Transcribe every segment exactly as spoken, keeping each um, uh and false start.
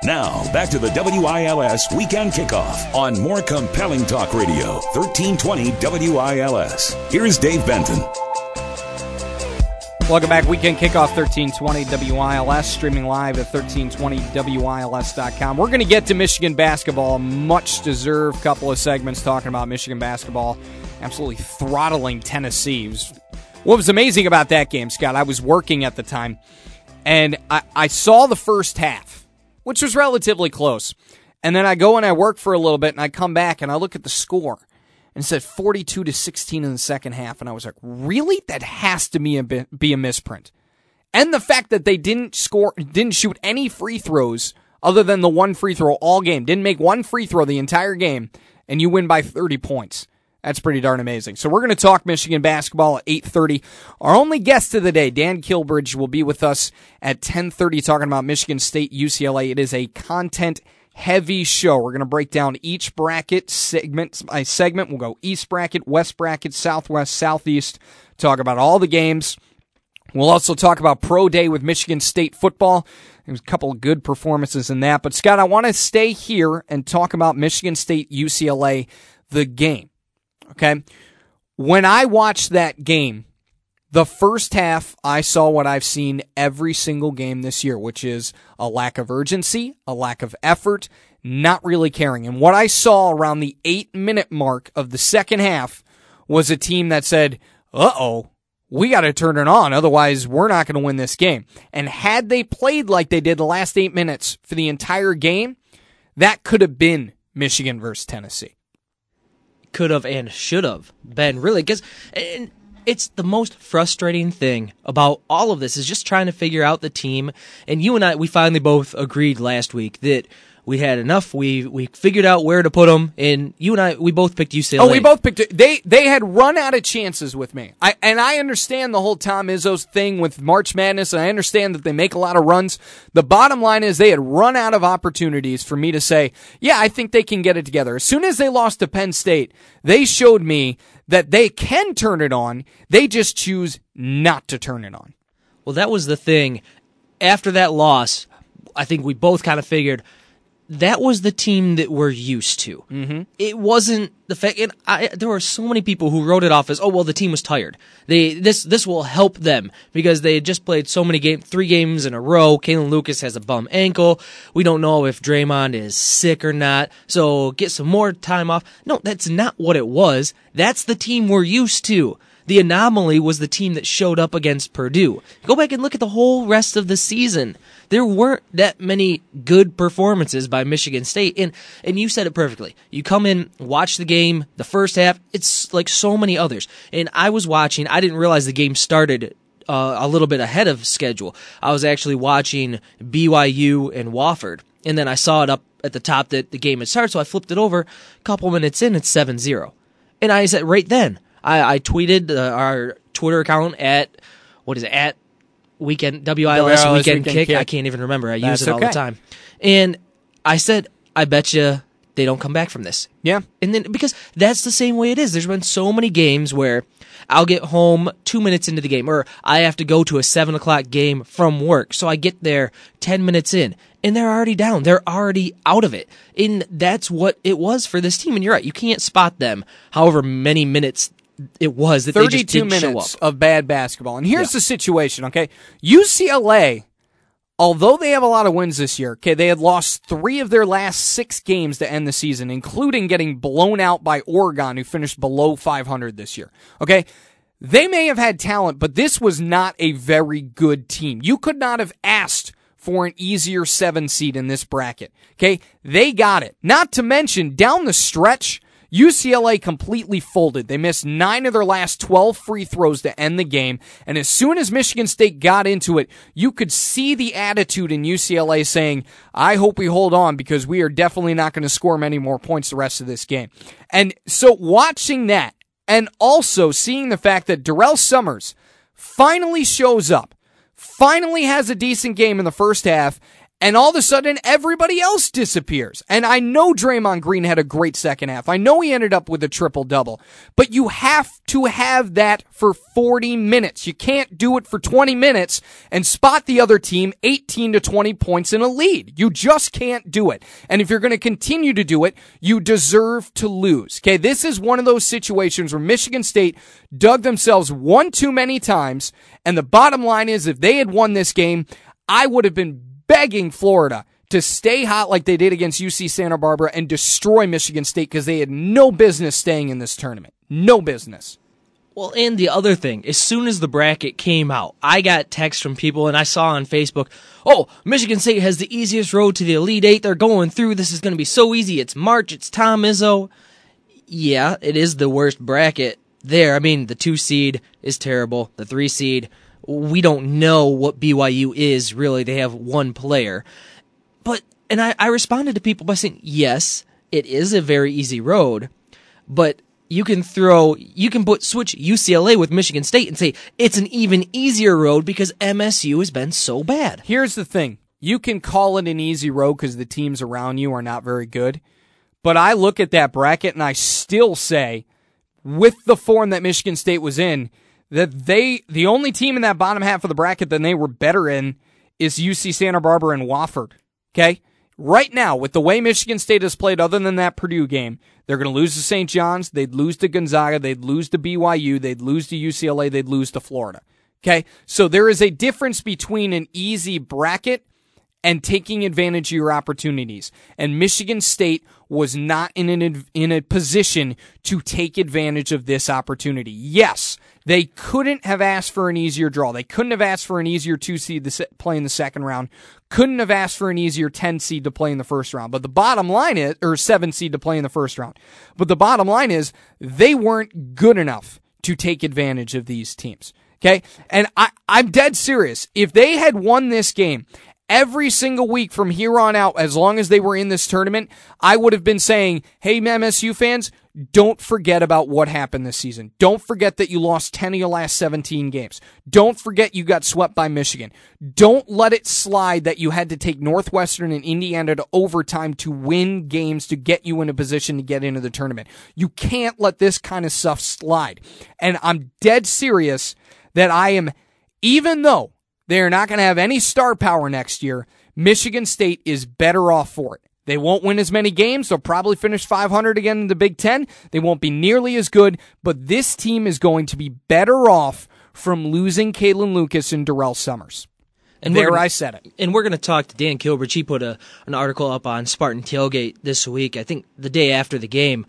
Now, back to the W I L S Weekend Kickoff on more compelling talk radio, thirteen twenty W I L S. Here's Dave Benton. Welcome back. Weekend Kickoff, thirteen twenty W I L S, streaming live at thirteen twenty W I L S dot com. We're going to get to Michigan basketball, a much-deserved couple of segments talking about Michigan basketball, absolutely throttling Tennessee. Was, what was amazing about that game, Scott, I was working at the time, and I, I saw the first half, which was relatively close, and then I go and I work for a little bit, and I come back, and I look at the score, and it said forty-two to sixteen in the second half. And I was like, really? That has to be a, be a misprint. And the fact that they didn't score, didn't shoot any free throws other than the one free throw all game. Didn't make one free throw the entire game. And you win by thirty points. That's pretty darn amazing. So we're going to talk Michigan basketball at eight thirty. Our only guest of the day, Dan Kilbridge, will be with us at ten thirty talking about Michigan State, U C L A. It is a content heavy show. We're going to break down each bracket segment by segment. We'll go East bracket, West bracket, Southwest, Southeast, talk about all the games. We'll also talk about Pro Day with Michigan State football. There's a couple of good performances in that. But, Scott, I want to stay here and talk about Michigan State, U C L A, the game. Okay? When I watched that game, the first half, I saw what I've seen every single game this year, which is a lack of urgency, a lack of effort, not really caring. And what I saw around the eight-minute mark of the second half was a team that said, uh-oh, we got to turn it on, otherwise we're not going to win this game. And had they played like they did the last eight minutes for the entire game, that could have been Michigan versus Tennessee. Could have and should have been, really, because it's the most frustrating thing about all of this is just trying to figure out the team. And you and I, we finally both agreed last week that we had enough. We we figured out where to put them. And you and I, we both picked U C L A. Oh, we both picked it. They they had run out of chances with me. I and I understand the whole Tom Izzo's thing with March Madness, and I understand that they make a lot of runs. The bottom line is they had run out of opportunities for me to say, yeah, I think they can get it together. As soon as they lost to Penn State, they showed me that they can turn it on. They just choose not to turn it on. Well, that was the thing. After that loss, I think we both kind of figured that was the team that we're used to. Mm-hmm. It wasn't the fact, and I, there were so many people who wrote it off as, oh, well, the team was tired. They this this will help them because they had just played so many games, three games in a row. Kalen Lucas has a bum ankle. We don't know if Draymond is sick or not, so get some more time off. No, that's not what it was. That's the team we're used to. The anomaly was the team that showed up against Purdue. Go back and look at the whole rest of the season. There weren't that many good performances by Michigan State. And and you said it perfectly. You come in, watch the game, the first half, it's like so many others. And I was watching, I didn't realize the game started uh, a little bit ahead of schedule. I was actually watching B Y U and Wofford. And then I saw it up at the top that the game had started, so I flipped it over. A couple minutes in, it's seven zero. And I said right then, I, I tweeted uh, our Twitter account at, what is it, at Weekend, W I L S Weekend, Weekend Kick. Kick. I can't even remember. I That's use it all okay. the time. And I said, I bet you they don't come back from this. Yeah. And then, because that's the same way it is. There's been so many games where I'll get home two minutes into the game, or I have to go to a seven o'clock game from work. So I get there ten minutes in, and they're already down. They're already out of it. And that's what it was for this team. And you're right. You can't spot them however many minutes it was that they just didn't show up. thirty-two minutes of bad basketball. And here's yeah. the situation, okay? U C L A, although they have a lot of wins this year, okay, they had lost three of their last six games to end the season, including getting blown out by Oregon, who finished below five hundred this year, okay? They may have had talent, but this was not a very good team. You could not have asked for an easier seven seed in this bracket, okay? They got it. Not to mention, down the stretch, U C L A completely folded. They missed nine of their last twelve free throws to end the game, and as soon as Michigan State got into it, you could see the attitude in U C L A saying, I hope we hold on because we are definitely not going to score many more points the rest of this game. And so watching that, and also seeing the fact that Darrell Summers finally shows up, finally has a decent game in the first half, And all of a sudden, everybody else disappears. And I know Draymond Green had a great second half. I know he ended up with a triple-double. But you have to have that for forty minutes. You can't do it for twenty minutes and spot the other team eighteen to twenty points in a lead. You just can't do it. And if you're going to continue to do it, you deserve to lose. Okay, this is one of those situations where Michigan State dug themselves one too many times. And the bottom line is, if they had won this game, I would have been begging Florida to stay hot like they did against U C Santa Barbara and destroy Michigan State because they had no business staying in this tournament. No business. Well, and the other thing, as soon as the bracket came out, I got texts from people and I saw on Facebook, oh, Michigan State has the easiest road to the Elite Eight. They're going through. This is going to be so easy. It's March. It's Tom Izzo. Yeah, it is the worst bracket there. I mean, the two seed is terrible. The three seed, we don't know what B Y U is, really. They have one player. But, and I, I responded to people by saying, yes, it is a very easy road, but you can throw, you can put, switch U C L A with Michigan State and say it's an even easier road because M S U has been so bad. Here's the thing. You can call it an easy road because the teams around you are not very good. But I look at that bracket and I still say, with the form that Michigan State was in, that they, the only team in that bottom half of the bracket that they were better in is U C Santa Barbara and Wofford. Okay? Right now, with the way Michigan State has played, other than that Purdue game, they're going to lose to Saint John's, they'd lose to Gonzaga, they'd lose to B Y U, they'd lose to U C L A, they'd lose to Florida. Okay? So there is a difference between an easy bracket and taking advantage of your opportunities. And Michigan State was not in an in a position to take advantage of this opportunity. Yes, they couldn't have asked for an easier draw. They couldn't have asked for an easier two seed to play in the second round. Couldn't have asked for an easier ten seed to play in the first round. But the bottom line is, or seven seed to play in the first round. But the bottom line is, they weren't good enough to take advantage of these teams. Okay? And I, I'm dead serious. If they had won this game every single week from here on out, as long as they were in this tournament, I would have been saying, hey, M S U fans, don't forget about what happened this season. Don't forget that you lost ten of your last seventeen games. Don't forget you got swept by Michigan. Don't let it slide that you had to take Northwestern and Indiana to overtime to win games to get you in a position to get into the tournament. You can't let this kind of stuff slide. And I'm dead serious that I am, even though they are not going to have any star power next year, Michigan State is better off for it. They won't win as many games. They'll probably finish five hundred again in the Big Ten. They won't be nearly as good, but this team is going to be better off from losing Caitlin Lucas and Darrell Summers. And there gonna, I said it. And we're going to talk to Dan Kilbridge. He put a, an article up on Spartan Tailgate this week, I think the day after the game,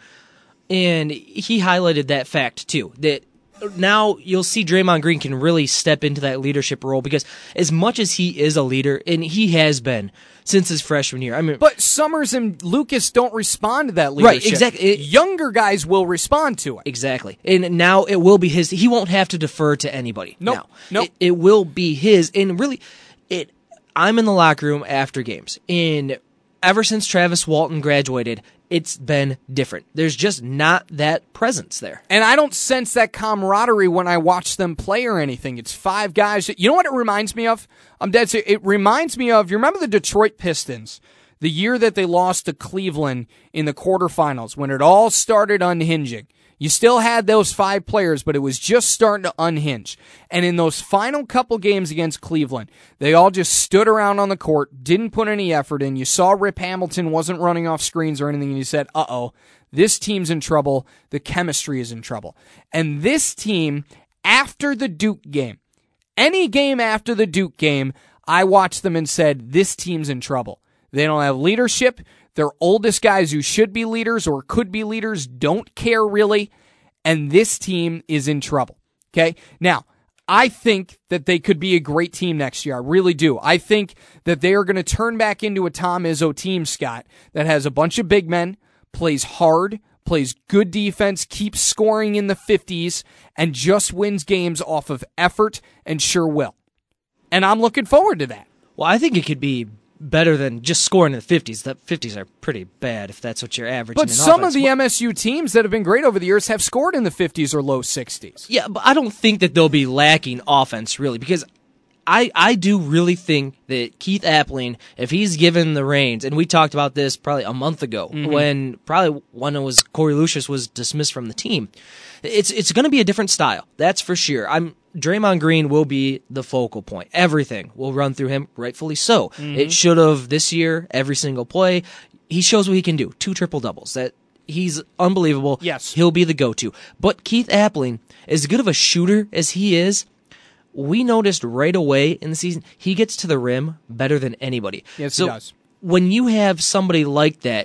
and he highlighted that fact too, that now you'll see Draymond Green can really step into that leadership role because as much as he is a leader, and he has been since his freshman year. I mean, but Summers and Lucas don't respond to that leadership. Right, exactly. It, Younger guys will respond to it. Exactly. And now it will be his. He won't have to defer to anybody. No, nope, no. Nope. It, it will be his. And really, it. I'm in the locker room after games, and ever since Travis Walton graduated, it's been different. There's just not that presence there. And I don't sense that camaraderie when I watch them play or anything. It's five guys. You know what it reminds me of? I'm dead serious. It reminds me of, you remember the Detroit Pistons? The year that they lost to Cleveland in the quarterfinals, when it all started unhinging. You still had those five players, but it was just starting to unhinge. And in those final couple games against Cleveland, they all just stood around on the court, didn't put any effort in. You saw Rip Hamilton wasn't running off screens or anything, and you said, uh-oh, this team's in trouble. The chemistry is in trouble. And this team, after the Duke game, any game after the Duke game, I watched them and said, this team's in trouble. They don't have leadership. Their oldest guys who should be leaders or could be leaders don't care really, and this team is in trouble. Okay? Now, I think that they could be a great team next year. I really do. I think that they are going to turn back into a Tom Izzo team, Scott, that has a bunch of big men, plays hard, plays good defense, keeps scoring in the fifties, and just wins games off of effort and sure will. And I'm looking forward to that. Well, I think it could be better than just scoring in the fifties. The fifties are pretty bad if that's what you're averaging. But some of the M S U teams that have been great over the years have scored in the fifties or low sixties. Yeah, but I don't think that they'll be lacking offense, really, because I, I do really think that Keith Appling, if he's given the reins, and we talked about this probably a month ago, mm-hmm. when probably when it was Corey Lucius was dismissed from the team, it's it's going to be a different style. That's for sure. I'm Draymond Green will be the focal point. Everything will run through him, rightfully so. Mm-hmm. It should have this year, every single play. He shows what he can do. Two triple doubles. That he's unbelievable. Yes. He'll be the go-to. But Keith Appling, as good of a shooter as he is, we noticed right away in the season, he gets to the rim better than anybody. Yes, so he does. When you have somebody like that,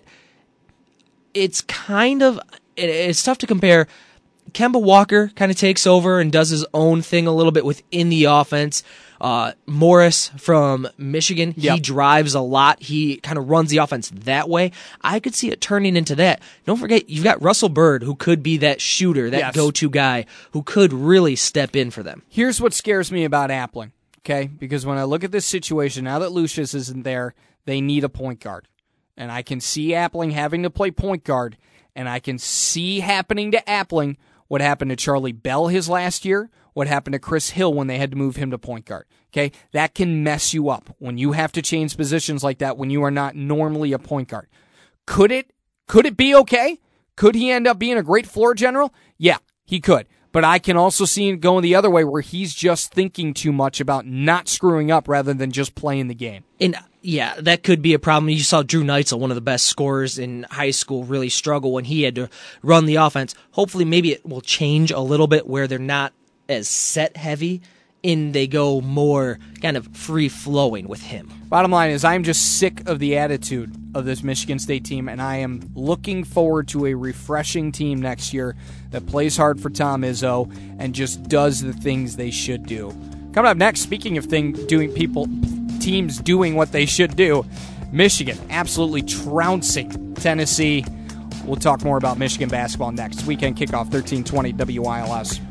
it's kind of, it's tough to compare. Kemba Walker kind of takes over and does his own thing a little bit within the offense. Uh, Morris from Michigan, yep. he drives a lot. He kind of runs the offense that way. I could see it turning into that. Don't forget, you've got Russell Bird, who could be that shooter, that yes. go-to guy, who could really step in for them. Here's what scares me about Appling, okay? Because when I look at this situation, now that Lucius isn't there, they need a point guard. And I can see Appling having to play point guard, and I can see happening to Appling what happened to Charlie Bell his last year, what happened to Chris Hill when they had to move him to point guard. Okay, that can mess you up when you have to change positions like that when you are not normally a point guard. Could it could it be okay? Could he end up being a great floor general? Yeah, he could. But I can also see it going the other way where he's just thinking too much about not screwing up rather than just playing the game. And yeah, that could be a problem. You saw Drew Neitzel, one of the best scorers in high school, really struggle when he had to run the offense. Hopefully maybe it will change a little bit where they're not as set heavy and they go more kind of free-flowing with him. Bottom line is I'm just sick of the attitude of this Michigan State team, and I am looking forward to a refreshing team next year that plays hard for Tom Izzo and just does the things they should do. Coming up next, speaking of thing doing people, teams doing what they should do, Michigan absolutely trouncing Tennessee. We'll talk more about Michigan basketball next. Weekend Kickoff, thirteen twenty W I L S.